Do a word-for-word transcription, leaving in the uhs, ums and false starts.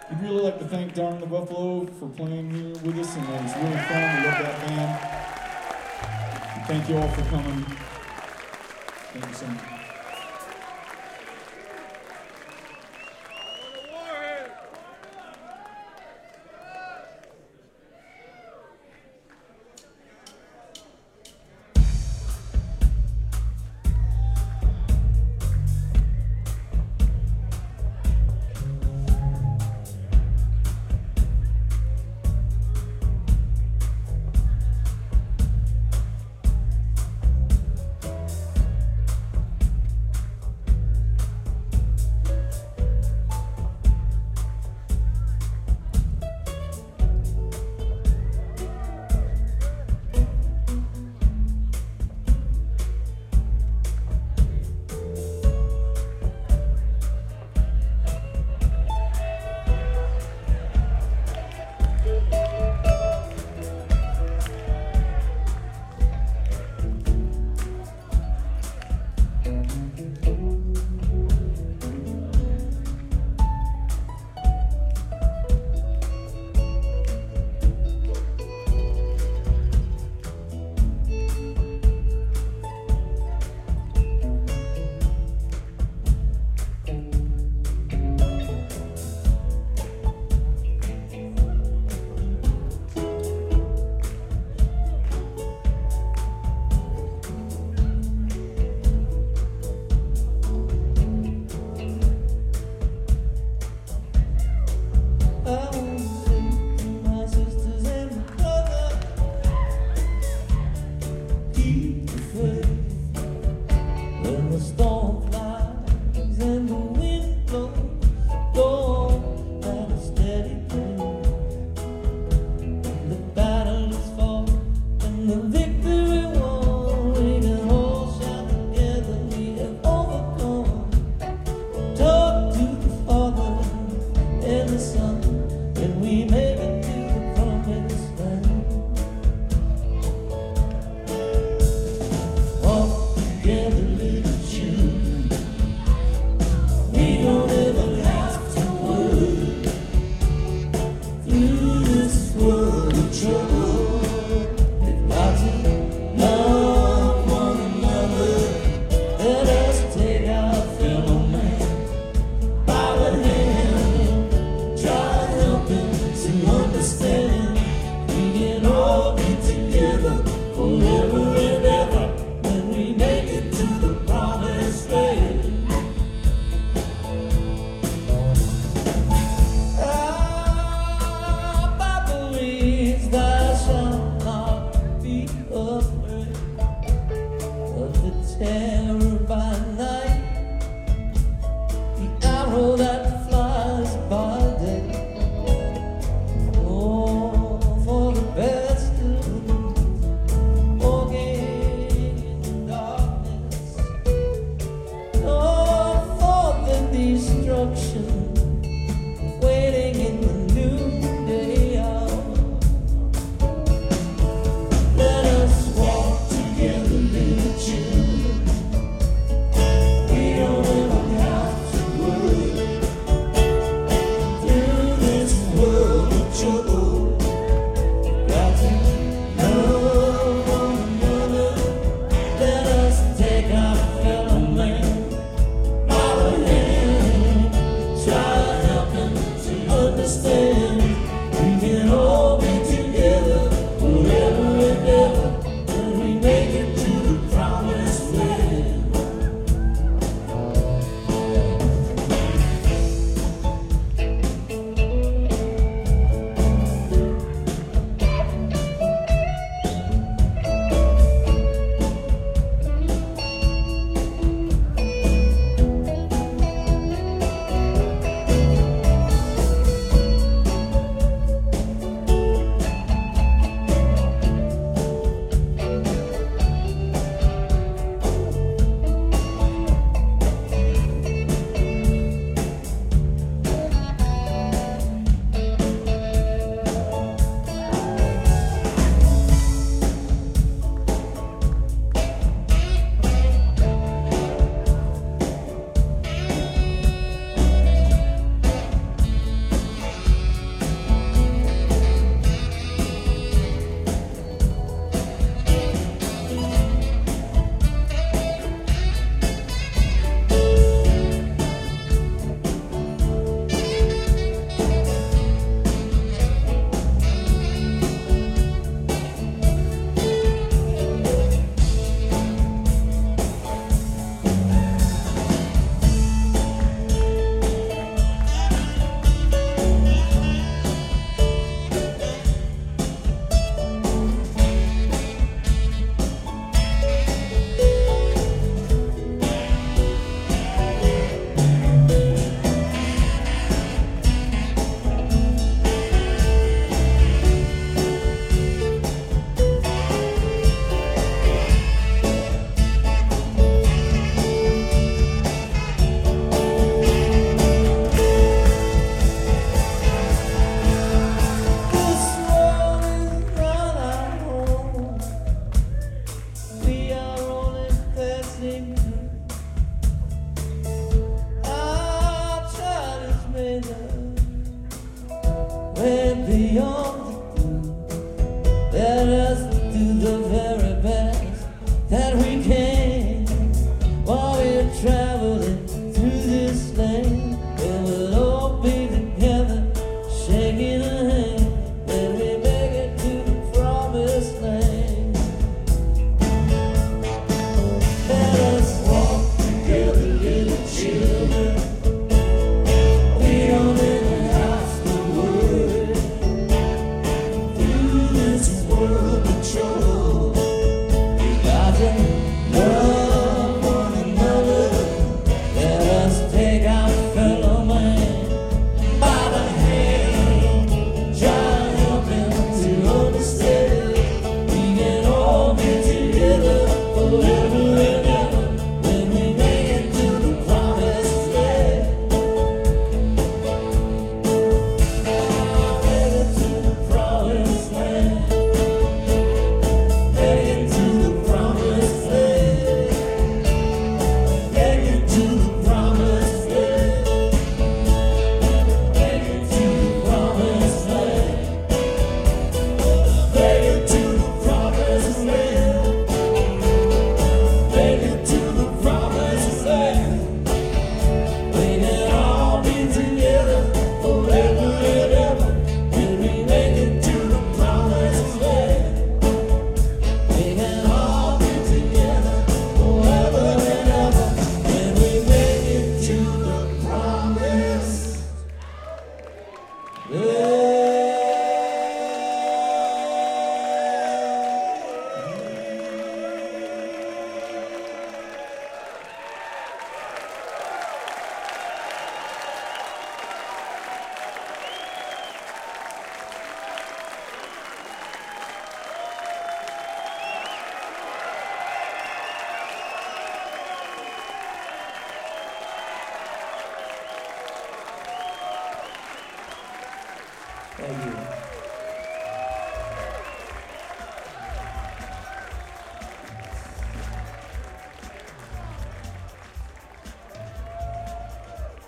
We'd really like to thank Darn the Buffalo for playing here with us, and it was really fun. We love that band. And thank you all for coming. Thank you so much. Try helping. way beyond the blue. Let us do the very best that we can while we're traveling through this land. And we'll all be together, shaking a hand when we make it to the promised land. Let us walk together, little children. We don't in a house to worry through this world of trouble. We got to love one another. Let us take our fellow man by the hand, try to help him to understand. We can all be together forever and ever when we make it to the promised land. Make it to the promised land. Make it to the promised land. Make it to the promised land. Make it to the promised land. Make it to the promised land. Make it to the promised land. We can all be together forever and ever when we make it to the promised land. We can all be together forever and ever when we make it to the promised land. Thank you.